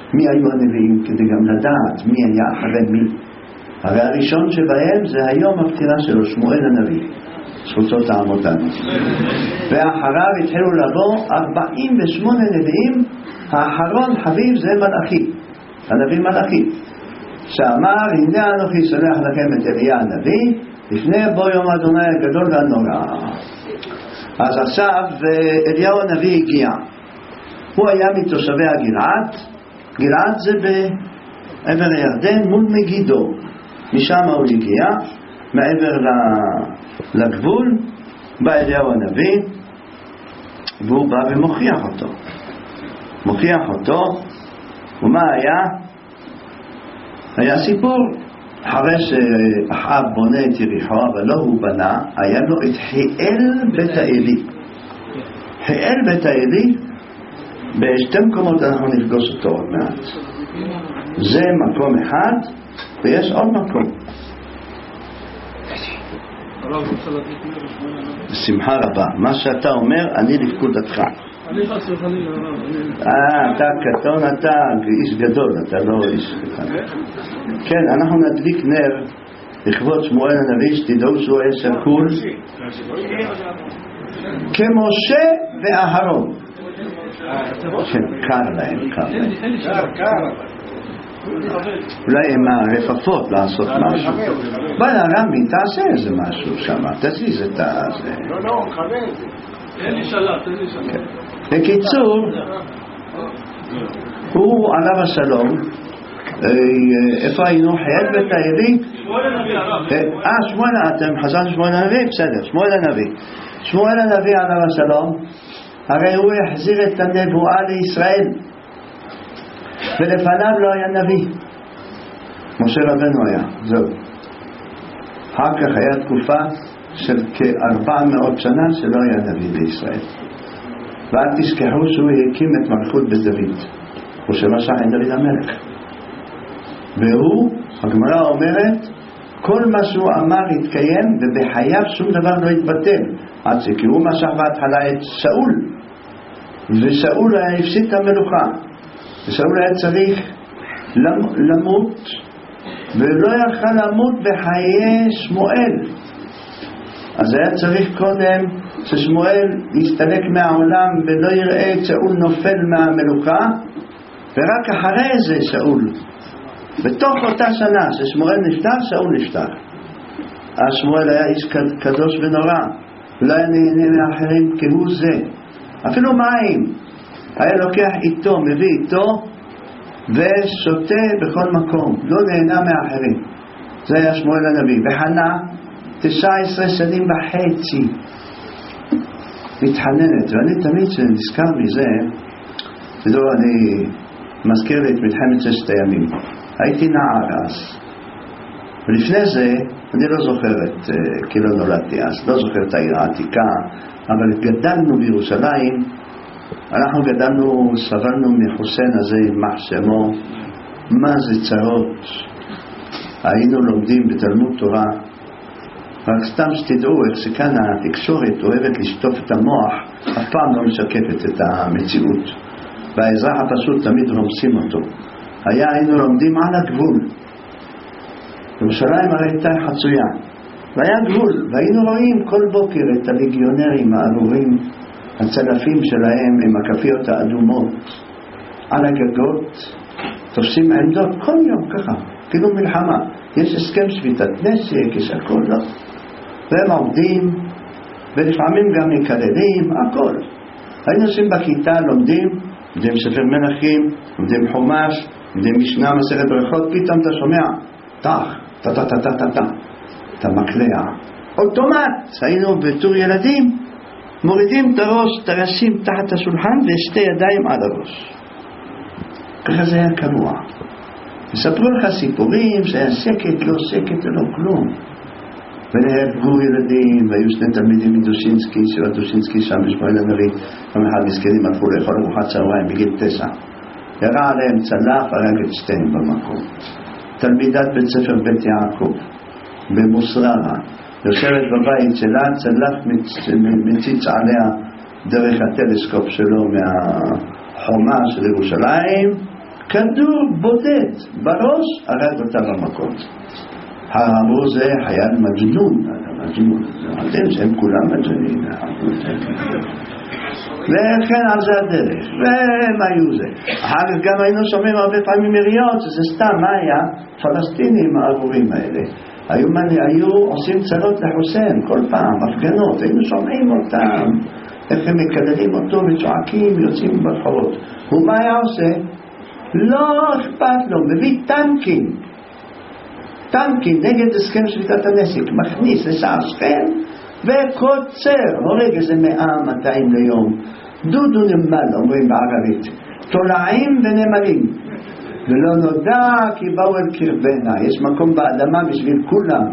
מי היו הנביאים, כדי גם לדעת מי היה אחרי מי. הרי הראשון שבהם זה היום הפטירה שלו, שמואל הנביא, זכותו תעמוד לנו. ואחריו התחילו לבוא 48 נביאים. האחרון חביב זה מלאכי, הנביא מלאכי, שאמר הנה אנוכי שולח לכם את אליה הנביא לפני בוא יום אדוני הגדול והנורא. אז עכשיו אליהו הנביא הגיע, הוא היה מתושבי הגלעד. גלעד זה בעבר הירדן מול מגידו, משם הוא הגיע, מעבר לגבול. בא אליהו הנביא והוא בא ומוכיח אותו. ומה היה? היה סיפור, אחרי שאחאב בונה את יריחו, אבל לא הוא בנה, היה לו את חיאל בית האלי. חיאל בית האלי, בשתי מקומות אנחנו נפגוש אותו עוד מעט. זה מקום אחד, ויש עוד מקום. בשמחה רבה, מה שאתה אומר, אני לפקודתך. אתה קטון, אתה איש גדול, אתה לא איש קטן. כן, אנחנו נדליק נר לכבוד שמואל הנביא, שתדעו שהוא היה שקול כמשה ואהרון. כן, קר להם. אולי הם הרפפות לעשות משהו. בוא רמי, תעשה איזה משהו שם, תזיז את זה. לא, חבר את זה. אין לי שלט. בקיצור, הוא עליו השלום, איפה היינו? חיאל בית האלי? שמואל, אתם חזרתם שמואל הנביא? בסדר, שמואל הנביא עליו השלום, הרי הוא החזיר את הנבואה לישראל, ולפניו לא היה נביא. משה רבנו היה, זהו. אחר כך היה תקופה של כ-400 שנה שלא היה נביא בישראל. ואל תשכחו שהוא הקים את מלכות בית דוד, הוא שמשך את דוד המלך. והוא, הגמרא אומרת, כל מה שהוא אמר התקיים, ובחייו שום דבר לא התבטל. עד כי הוא משך בהתחלה את שאול, ושאול היה הפסיד את המלוכה, ושאול היה צריך למות, ולא יכל למות בחיי שמואל. אז היה צריך קודם ששמואל יסתלק מהעולם ולא יראה את שאול נופל מהמלוכה, ורק אחרי זה שאול, בתוך אותה שנה ששמואל נפטר, שאול נפטר. אז שמואל היה איש קדוש ונורא, לא היה נהנה מאחרים כהוא זה, אפילו מים היה לוקח איתו, מביא איתו ושותה בכל מקום, לא נהנה מאחרים. זה היה שמואל הנביא. וחנה 19 שנים וחצי מתחננת, ואני תמיד שנזכר מזה, אני מזכיר לי את מלחמת ששת הימים. הייתי נער אז, ולפני זה אני לא זוכרת, כי לא נולדתי אז, לא זוכר את העיר העתיקה, אבל גדלנו בירושלים. אנחנו גדלנו, סבלנו מחוסיין הזה, יימח שמו, מה זה צרות. היינו לומדים בתלמוד תורה, רק סתם שתדעו איך שכאן התקשורת אוהבת לשטוף את המוח, אף פעם לא משקפת את המציאות, והאזרח הפשוט תמיד רומסים אותו. היינו לומדים על הגבול. ירושלים הרי הייתה חצויה, והיה גבול, והיינו רואים כל בוקר את הליגיונרים הארורים, הצלפים שלהם עם הכפיות האדומות על הגגות, תופסים עמדות כל יום ככה, כאילו מלחמה. יש הסכם שביתת נשק, יש הכל, לא? והם עובדים, ולפעמים גם מקללים, הכל. היינו עושים בכיתה, לומדים ספר מלכים, לומדים חומש, לומדים משנה, מסכת ברכות, פתאום אתה שומע, אתה מקלע. אוטומט, היינו בתור ילדים, מורידים את הראש, את הראשים תחת השולחן ושתי ידיים על הראש. ככה זה היה קבוע. יספרו לך סיפורים שהיה שקט, לא שקט, לא כלום. ונהרגו ילדים, והיו שני תלמידים מדושינסקי, שירת דושינסקי שם בשמואל הנביא, יום אחד מסכנים הלכו לאכול ארוחת צהריים בגיל 9. ירה עליהם צלף, הרג את שתיהם במקום. תלמידת בית ספר בית יעקב, במוסררה, יושבת בבית שלה, צלף מציץ עליה דרך הטלסקופ שלו מהחומה של ירושלים, כדור בודד בראש הרג אותה במקום. אמרו זה חייל מג'נון, אתם שהם כולם מג'נים, וכן על זה הדרך, והם היו זה. אחר כך גם היינו שומעים הרבה פעמים יריות, שזה סתם, מה היה? פלסטינים הארורים האלה היו עושים צרות לחוסיין כל פעם, הפגנות, היינו שומעים אותם איך הם מקדלים אותו וצועקים, יוצאים ברחובות. ומה היה עושה? לא אכפת לו, מביא טנקים נגד הסכם שביתת הנשק, מכניס לשער שכם וקוצר, הורג איזה 100-200 ליום. דודו נמל, אומרים בערבית, תולעים ונמלים, ולא נודע כי באו אל קרבנה. יש מקום באדמה בשביל כולם.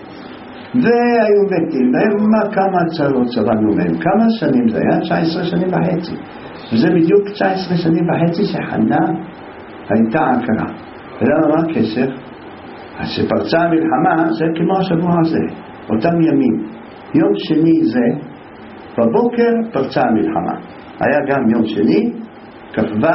והיו מתים, כמה צרות סבלנו מהם, כמה שנים זה היה? 19 שנים וחצי. וזה בדיוק 19 שנים וחצי שחנה הייתה עקרה. ולמה מה הקשר? אז שפרצה המלחמה זה כמו השבוע הזה, אותם ימים. יום שני זה, בבוקר פרצה המלחמה. היה גם יום שני, כ"ו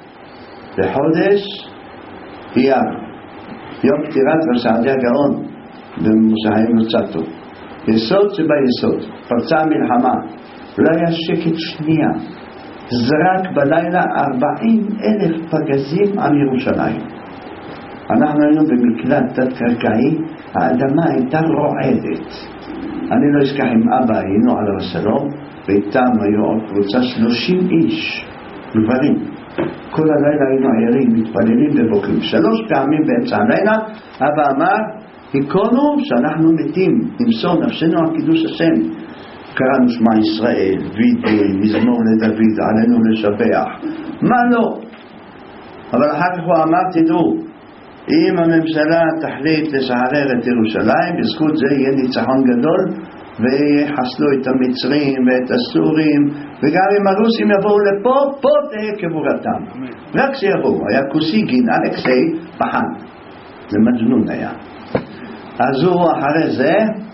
בחודש אייר, יום פטירת רבי סעדיה גאון במושעים נוצתו. יסוד שביסוד, פרצה המלחמה, לא היה שקט שנייה. זרק בלילה 40,000 פגזים על ירושלים. אנחנו היינו במקלט תת-קרקעי, האדמה הייתה רועדת. אני לא אשכח עם אבא, היינו עליו השלום, ואיתם היו עוד קבוצה 30 איש, גברים. כל הלילה היינו עיירים, מתפללים ובוכים. 3 פעמים באמצע הלילה, אבא אמר, הכונו שאנחנו מתים, נמסור נפשנו על קידוש השם. קראנו שמע ישראל, וידוי, מזמור לדוד, עלינו לשבח. מה לא? אבל אחר כך הוא אמר, תדעו, אם הממשלה תחליט לשחרר את ירושלים, בזכות זה יהיה ניצחון גדול, ויחסלו את המצרים ואת הסורים, וגם אם הרוסים יבואו לפה, פה תהיה קבורתם. רק שיבואו, היה קוסיגין, אלכסי, פחן. זה מג'נון היה. אז הוא אחרי זה,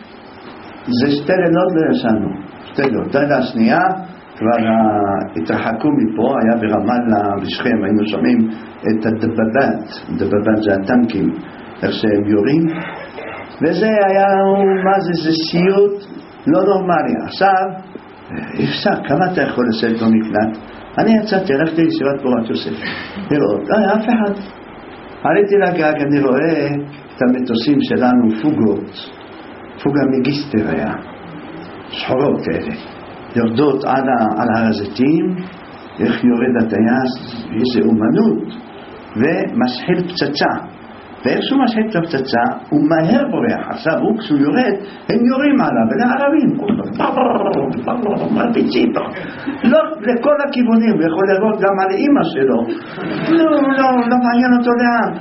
זה 2 לילות לא ישנו. 2 לילות. לילה השנייה, כבר התרחקו מפה, היה ברמאללה בשכם, היינו שומעים את הדבבת זה הטנקים, איך שהם יורים, וזה היה, מה זה, זה סיוט לא נורמלי. עכשיו, אפשר, כמה אתה יכול לשאת במקלט? אני יצאתי, הלכתי לישיבת פורת יוסף, לראות, לא היה אף אחד. עליתי לגג, אני רואה את המטוסים שלנו, פוגה מגיסטר היה, שחורות כאלה. יורדות על הר הזיתים, איך יורד הטייס, איזה אומנות, ומשחיל פצצה. ואיך שהוא משחיל את הפצצה, הוא מהר בורח. עכשיו הוא כשהוא יורד, הם יורים עליו, ולערבים, מרביצים, לא לכל הכיוונים, הוא יכול לראות גם על אמא שלו. לא מעניין אותו לאן,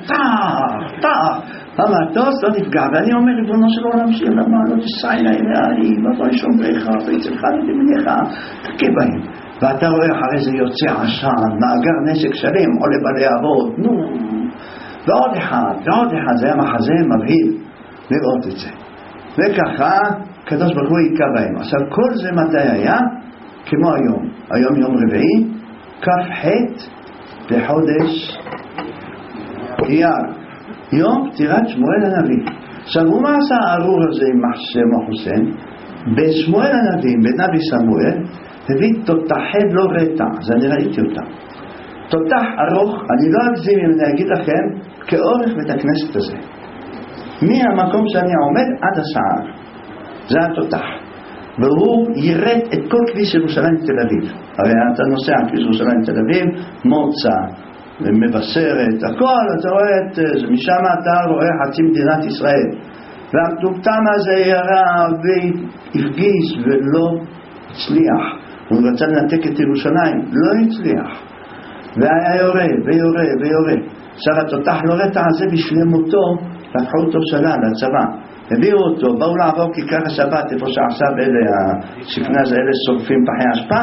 המטוס לא נפגע, ואני אומר, ריבונו של עולם שלי, למה לא תסע אליי להרים, לא שומריך, ויצלך לדמניך, תקי בהם. ואתה רואה אחרי זה יוצא עשן, מאגר נשק שלם, עולה בלהבות, ועוד אחד, זה היה מחזה מבהיל לראות את זה. וככה, קדוש ברוך הוא יקע בהם. עכשיו, כל זה מתי היה? כמו היום. היום יום רביעי, כ"ח בחודש אייר. יום פטירת שמואל הנביא. עכשיו, מה עשה הארור הזה עם שמו חוסיין? בשמואל הנביא, בנביא סמואל, הביא תותחי לא רטע. אז אני ראיתי אותם. תותח ארוך, אני לא אגזים אם אני אגיד לכם, כאורך בית הכנסת הזה. מהמקום שאני עומד עד השער. זה התותח. והוא ירד את כל כביש ירושלים תל אביב. הרי אתה נוסע על כביש ירושלים תל אביב, מוצא, מבשרת, הכל, אתה רואה את זה, משם אתה רואה חצי מדינת ישראל. והמטומטם הזה ירה והפגיש ולא הצליח. הוא רצה לנתק את ירושלים, לא הצליח. והיה יורה. עכשיו התותח לא רטע הזה בשלמותו, לקחו אותו שלה לצבא. הביאו אותו, באו לעבור כיכר השבת, איפה שעכשיו השכנה זה אלה שורפים פחי אשפה.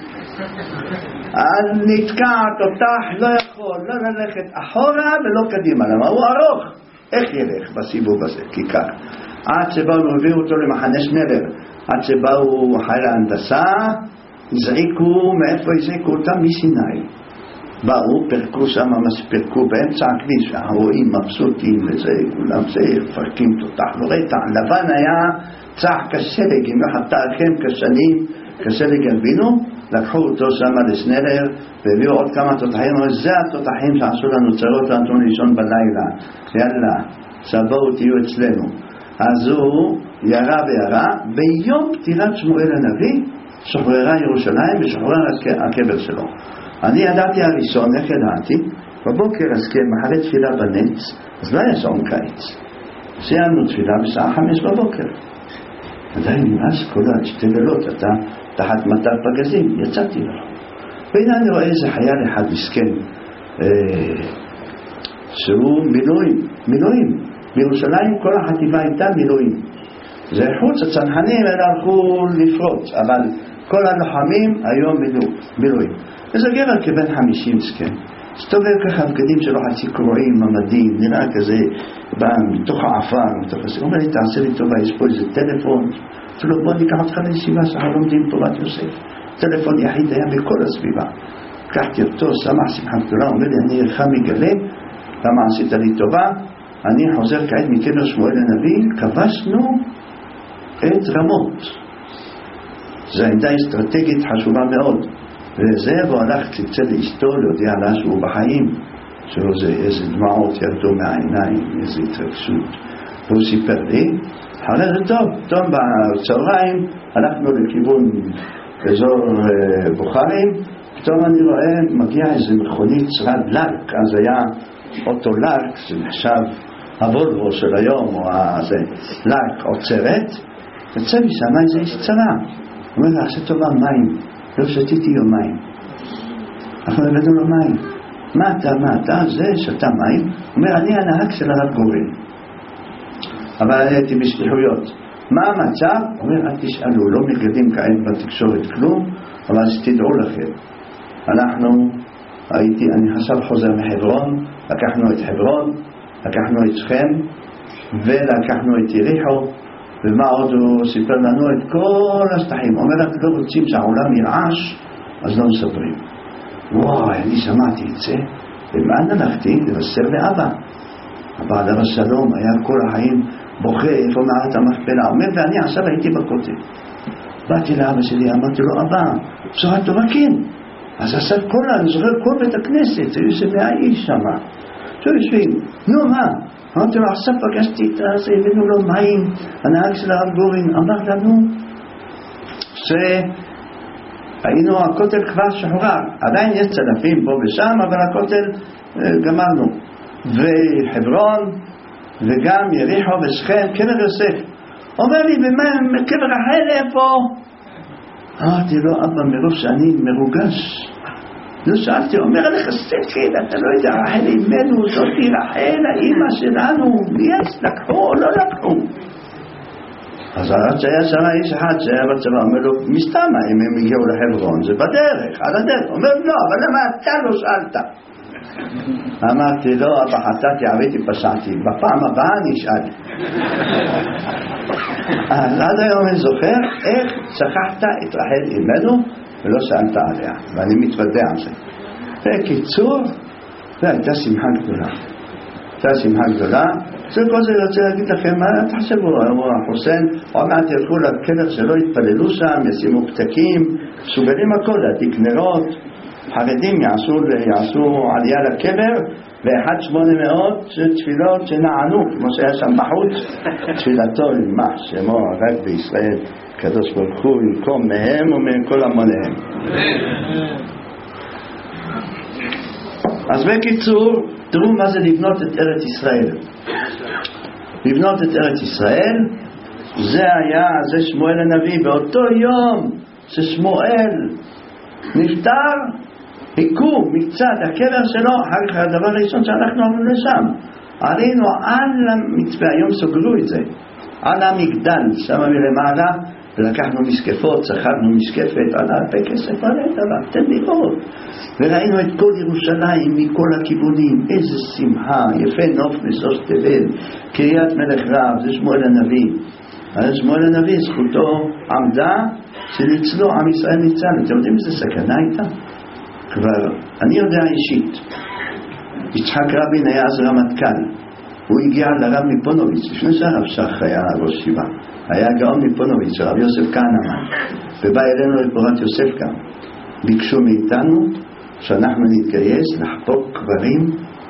אז נתקע התותח, לא יכול לא ללכת אחורה ולא קדימה. למה? הוא ארוך. איך ילך בסיבוב הזה, כיכר? עד שבאו הביאו אותו למחנה שנלר, עד שבאו חיל ההנדסה, הזעיקו, מאיפה הזעיקו אותם? מסיני. באו, פרקו שם, פירקו באמצע הכביש, הרועים מבסוטים וזה, כולם זה, פרקים תותח ורתע, לבן היה צח כשלג, אם יחתה לכם כשנים, כשלג הלבינו, לקחו אותו שם לסנרר, והביאו עוד כמה תותחים, זה התותחים שעשו לנו צרות ואנתון לישון בלילה, יאללה, סבאו תהיו אצלנו. אז הוא ירה וירה, ביום פטירת שמואל הנביא, שוחררה ירושלים ושוחררה הקבר שלו. אני ידעתי הראשון, איך ידעתי? בבוקר הסכם, אחרי תפילה בנץ, אז לא היה שעון קיץ. סיימנו תפילה בשעה 5 בבוקר. עדיין אז כל שתי לילות, אתה תחת מטר פגזים, יצאתי לו. והנה אני רואה איזה חייל אחד מסכן, שהוא מילואים. בירושלים כל החטיבה הייתה מילואים. זה חוץ, הצנחנים הלכו לפרוץ, אבל כל הלוחמים היום מילואים. איזה גבר כבן 50 סכן, סתובב ככה בגדים שלו חצי קרועים, ממדים, נראה כזה, בא מתוך העפר, מתוך הזה. הוא אומר לי, תעשה לי טובה, יש פה איזה טלפון, אפילו בוא ניקח אותך לישיבה, שאנחנו לומדים תורת יוסף. טלפון יחיד היה בכל הסביבה. לקחתי אותו, שמח שמחה גדולה, אומר לי, אני אינך מגלה, למה עשית לי טובה? אני חוזר כעת מקבר שמואל הנביא, כבשנו את רמות. זו עמדה אסטרטגית חשובה מאוד. וזה, והוא הלך קצת לאשתו להודיע לה שהוא בחיים, שלו זה איזה דמעות ירדו מהעיניים, איזה התרגשות. והוא סיפר לי, אחרי זה טוב בצהריים הלכנו לכיוון אזור בוכרים, פתאום אני רואה מגיע איזה מכונית שרד לרק, אז היה אוטו לרק, זה נחשב הוולבו של היום, או זה לרק עוצרת, יוצא משם איזה איש צרה, הוא אומר לה, עשה טובה מים, לא שתיתי יומיים. אנחנו הבאנו לו מים. מה אתה? זה שתה מים. הוא אומר, אני הנהג של הרב גורן. אבל הייתי בשליחויות. מה המצב? הוא אומר, אל תשאלו, לא מגדים כעת בתקשורת כלום, אבל שתדעו לכם. אני חסר חוזר מחברון, לקחנו את חברון, לקחנו את שכם, ולקחנו את יריחו, ומה עוד הוא סיפר לנו? את כל השטחים. הוא אומר, לא רוצים שהעולם ירעש, אז לא מספרים. וואי, אני שמעתי את זה, ומאן הלכתי לבשר לאבא. אבא עליו השלום היה כל החיים בוכה, איפה מערת המכפלה. אומר, ואני עכשיו הייתי בכותל. באתי לאבא שלי, אמרתי לו, אבא, בשורה טובה כן. אז עשה אני זוכר כל בית הכנסת, היו ש100 איש שם. יושבים, נו מה? אמרתי לו, עכשיו פגשתי את זה, הבאנו לו מים, הנהג של הרב גורן אמר לנו שהיינו, הכותל כבר שחרר, עדיין יש צלפים פה ושם, אבל הכותל גמרנו. וחברון וגם יריחו ושכם, קבר יוסף. אומר לי, קבר רחל איפה? אמרתי לו, אבא, מרוב שאני מרוגש, לא שאלתי, אומר לך סקל, אתה לא יודע, רחל אימנו, זאתי רחל, האמא שלנו, יש, לקחו או לא לקחו? אז עד שהיה שם איש אחד שהיה בצבא, אומר לו, מסתמה, אם הם הגיעו לחברון, זה בדרך, על הדרך. אומר, לא, אבל למה אתה לא שאלת? אמרתי, לא, אבא חטאתי, עביתי, פשעתי, בפעם הבאה נשאל. אז עד היום אני זוכר איך שכחת את רחל אימנו, ולא שאלת עליה, ואני מתוודע על זה. בקיצור, הייתה שמחה גדולה. זה כל זה רוצה להגיד לכם, מה תחשבו, החוסן, עוד מעט ילכו לקבר שלא יתפללו שם, ישימו פתקים, סוגלים הכל, להדליק נרות, חרדים יעשו עלייה לקבר, ו1-800 תפילות שנענו, כמו שהיה שם בחוץ, תפילתו למח שמו רק בישראל, קדוש ברוך הוא יקום מהם ומכל המוניהם. אז בקיצור, תראו מה זה לבנות את ארץ ישראל. לבנות את ארץ ישראל, זה שמואל הנביא. באותו יום ששמואל נפטר, היכו מקצת הקבר שלו. אחר כך הדבר הראשון שאנחנו עלינו לשם, עלינו על המצפה, היום סוגרו את זה, על המגדל שם מלמעלה, ולקחנו משקפות, צחבנו משקפת על הרבה כסף עליהם, אבל תן לראות, וראינו את כל ירושלים מכל הכיוונים, איזה שמחה, יפה נוף מסוס תבל, קריית מלך רב, זה שמואל הנביא. אז שמואל הנביא זכותו עמדה שניצלו, עם ישראל ניצל. אתם יודעים איזה סכנה הייתה? כבר, אני יודע אישית, יצחק רבין היה אז רמטכ"ל, הוא הגיע לרב מפונוביץ', לפני שהרב שך היה ראש ישיבה, היה גאון מפונוביץ', הרב יוסף כהנמן, ובא אלינו לפורת יוסף גם. ביקשו מאיתנו שאנחנו נתגייס לחפור קברים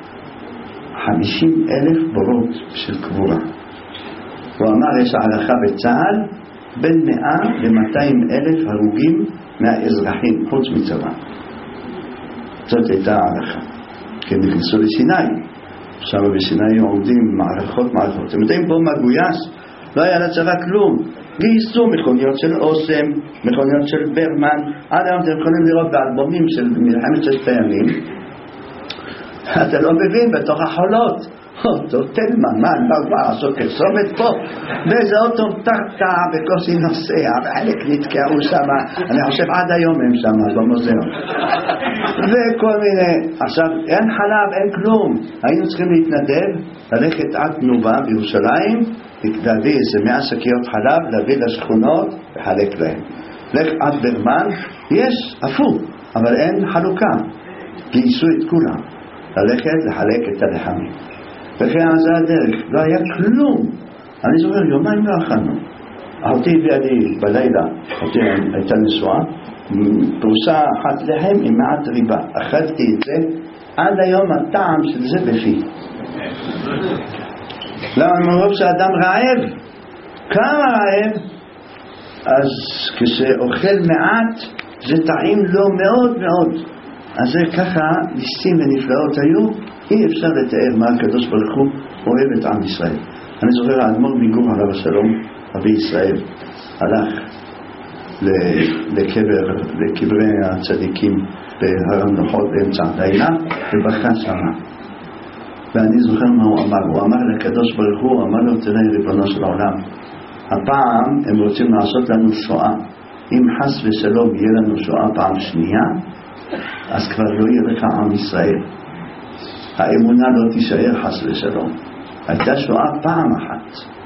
50,000 בורות של קבורה. הוא אמר, יש הערכה בצה"ל בין 100 ל-200,000 הרוגים מהאזרחים חוץ מצבא. זאת הייתה הערכה, כי הם נכנסו לסיני, עכשיו בסיני עומדים מערכות. אתם יודעים, פה מגויס, לא היה לצבא כלום, גייסו מכוניות של אוסם, מכוניות של ברמן. עד היום אתם יכולים לראות באלבומים של מלחמת ששת הימים, אתה לא מבין, בתוך החולות אותו תלמן, מה אני בא לעשות פרסומת פה? באיזה אוטו טרטה בקושי נוסע, וחלק נתקעו שם, אני חושב עד היום הם שם במוזיאון, וכל מיני. עכשיו אין חלב, אין כלום, היינו צריכים להתנדב, ללכת עד תנובה בירושלים, להביא איזה 100 שקיות חלב, להביא לשכונות וחלק להם. לך עד ברמן, יש אפור, אבל אין חלוקה, גייסו את כולם ללכת לחלק את הלחמים. וכן זה הדרך, לא היה כלום. אני זוכר, יומיים לא אכלנו. אחותי הביאה לי בלילה, אחותי הייתה נשואה, פרוסה אחת לחם עם מעט ריבה. אכלתי את זה, עד היום הטעם של זה בפי. למה מרוב שאדם רעב? כמה רעב? אז כשאוכל מעט, זה טעים לו מאוד מאוד. אז זה ככה, ניסים ונפלאות היו, אי אפשר לתאר מה הקדוש ברוך הוא אוהב את עם ישראל. אני זוכר, האדמו"ר מגור עליו השלום, רבי ישראל, הלך לקברי הצדיקים בהר המנוחות באמצע הלילה, ובכה שמה. ואני זוכר מה הוא אמר. הוא אמר לקדוש ברוך הוא, אמר לו, תראה ריבונו של העולם, הפעם הם רוצים לעשות לנו שואה. אם חס ושלום יהיה לנו שואה פעם שנייה, אז כבר לא יהיה לך עם ישראל. האמונה לא תישאר חס ושלום. הייתה שואה פעם אחת.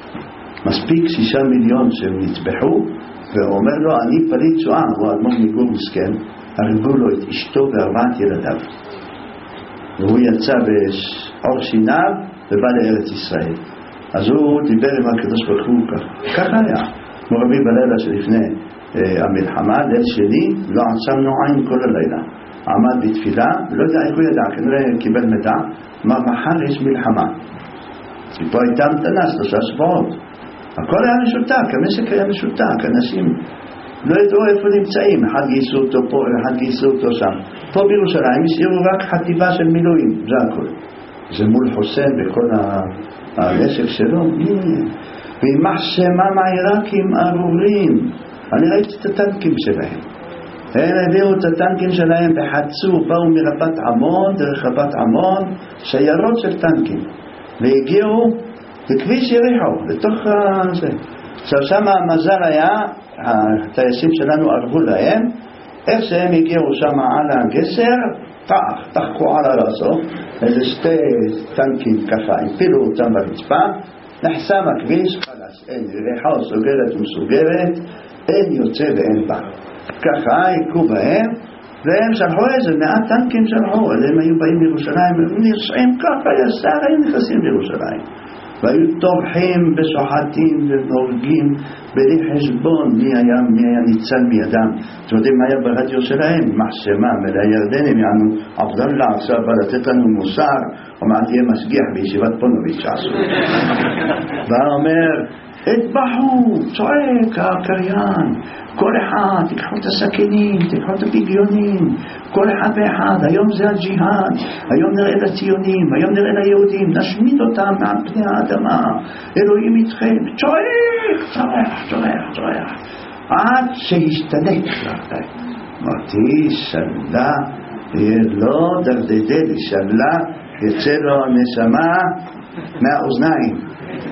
מספיק 6 מיליון שהם נטבחו, והוא אומר לו, אני פליט שואה. הוא אדמו"ר מגור מסכן, הרגו לו את אשתו ו4 ילדיו. והוא יצא בעור שיניו ובא לארץ ישראל. אז הוא דיבר עם הקדוש ברוך הוא ככה היה. מורבי בלילה שלפני המלחמה, ליל שני, לא עצמנו עין כל הלילה. עמד בתפילה, לא יודע איך הוא ידע, כנראה קיבל מידע, אמר מחר יש מלחמה. כי פה הייתה המתנה 3 שבועות. הכל היה משותק, המשק היה משותק, אנשים לא ידעו איפה נמצאים, אחד גייסו אותו פה, אחד גייסו אותו שם. פה בירושלים השאירו רק חטיבה של מילואים, זה הכל. זה מול חוסן וכל הנשק שלו, וימח שמה מהעיראקים ארורים. אני ראיתי את הטנקים שלהם. הם הביאו את הטנקים שלהם וחצו, באו מרבת עמון, דרך רבת עמון, שיירות של טנקים. והגיעו לכביש יריחו, לתוך זה. עכשיו שמה המזל היה, הטייסים שלנו ערבו להם, איך שהם הגיעו שם על הגסר, תחקו על הרסו, איזה 2 טנקים ככה, הפילו אותם ברצפה, נחסם הכביש, חלס, אין יריחו, סוגרת ומסוגרת, אין יוצא ואין בא. ככה היכו בהם, והם שלחו איזה 100 טנקים שלחו, הם היו באים לירושלים, הם נרשעים ככה ישר, היו נכנסים לירושלים. והיו טורחים ושוחטים והורגים בלי חשבון מי היה ניצל מידם. אתם יודעים מה היה ברדיו שלהם? מחשמה, מלירדנים, יענו, עבדאללה עכשיו בא לתת לנו מוסר, אומר תהיה משגיח בישיבת פונוביץ' שעשו. ואומר, התבחו, צועק הקריין, כל אחד, תיקחו את הסכינים, תיקחו את הפגיונים, כל אחד ואחד, היום זה הג'יהאד, היום נראה לציונים, היום נראה ליהודים, נשמיד אותם מעל פני האדמה, אלוהים איתכם, צועק, עד שישתנק. אמרתי, שלה, לא דרדדה, שלה, יצא לו הנשמה מהאוזניים.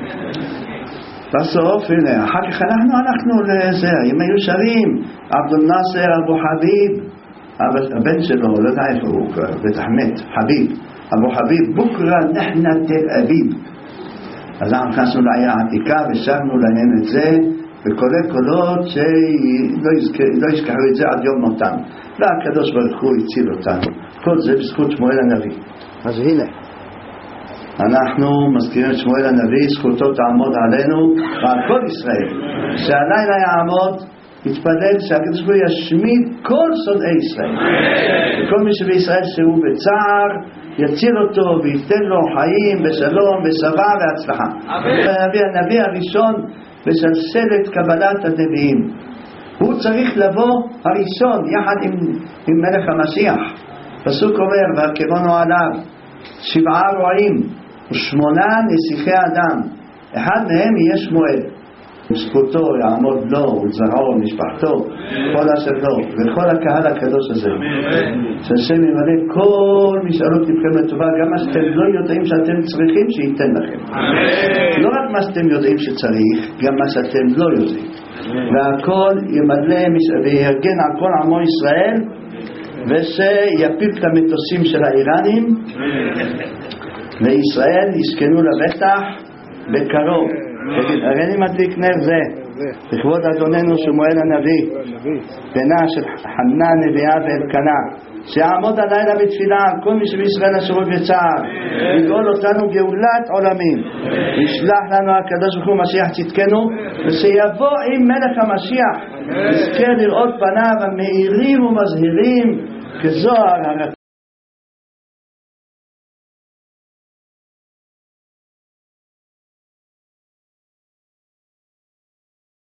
בסוף, הנה, אחר כך אנחנו הלכנו לזה, הם היו שרים, עבדול נאסר אבו חביב, הבן שלו, לא יודע איפה הוא, בטח מת, חביב, אבו חביב, בוקרה נחנה תל אביב. אז אנחנו נכנסנו לעיר העתיקה ושרנו להם את זה, וקולי קולות שלא ישכחו את זה עד יום מותם. והקדוש ברוך הוא הציל אותנו. כל זה בזכות שמואל הנביא. אז הנה אנחנו מזכירים את שמואל הנביא, זכותו תעמוד עלינו ועל כל ישראל, שהלילה יעמוד, יתפלל שהקדוש ברוך הוא ישמיד כל שונאי ישראל, כל מי שבישראל שהוא בצער יציל אותו וייתן לו חיים בשלום ושבע והצלחה. הנביא הראשון בשלשלת קבלת הנביאים, הוא צריך לבוא הראשון יחד עם מלך המשיח. פסוק אומר והרכבונו עליו 7 רועים ו8 נסיכי אדם, אחד מהם יהיה שמואל, זכותו יעמוד לו ולזרעו ומשפחתו כל אשר לו וכל הקהל הקדוש הזה, שהשם ימלא כל משאלות לבכם לטובה, גם מה שאתם לא יודעים שאתם צריכים שייתן לכם, לא רק מה שאתם יודעים שצריך, גם מה שאתם לא יודעים, והכל ימלא ויגן על כל עמו ישראל, ושיפיל את המטוסים של האיראנים, וישראל יסכנו לבטח בקרוב. הרי אני מדליק נר זה לכבוד אדוננו שמואל הנביא, בנה של חנה נביאה ואלקנה, שיעמוד הלילה בתפילה על כל מי שבישראל אשרות בצער, יגאול אותנו גאולת עולמים, ישלח לנו הקדוש ברוך הוא משיח צדקנו, ושיבוא עם מלך המשיח נזכה לראות פניו המאירים ומזהירים כזוהר הרקיע.